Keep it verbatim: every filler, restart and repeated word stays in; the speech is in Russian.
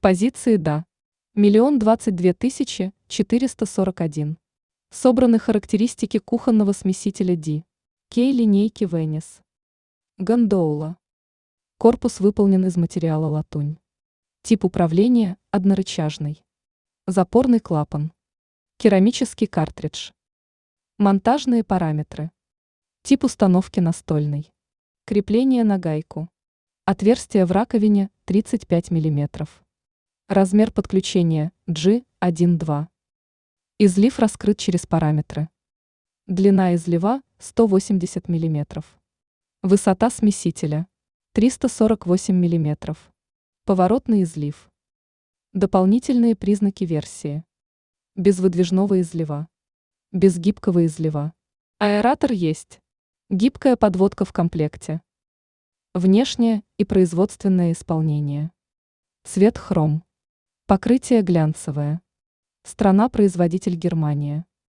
позиции «Да» миллион двадцать две тысячи четыреста сорок один. Собраны характеристики кухонного смесителя Ди. Кей линейки Венес. Гондоула. Корпус выполнен из материала латунь. Тип управления – однорычажный. Запорный клапан. Керамический картридж. Монтажные параметры. Тип установки настольный. Крепление на гайку. Отверстие в раковине тридцать пять миллиметров. Размер подключения джи один два. Излив раскрыт через параметры. Длина излива сто восемьдесят миллиметров. Высота смесителя триста сорок восемь миллиметров. Поворотный излив. Дополнительные признаки версии. Без выдвижного излива. Без гибкого излива. Аэратор есть. Гибкая подводка в комплекте. Внешнее и производственное исполнение. Цвет хром. Покрытие глянцевое. Страна-производитель Германия.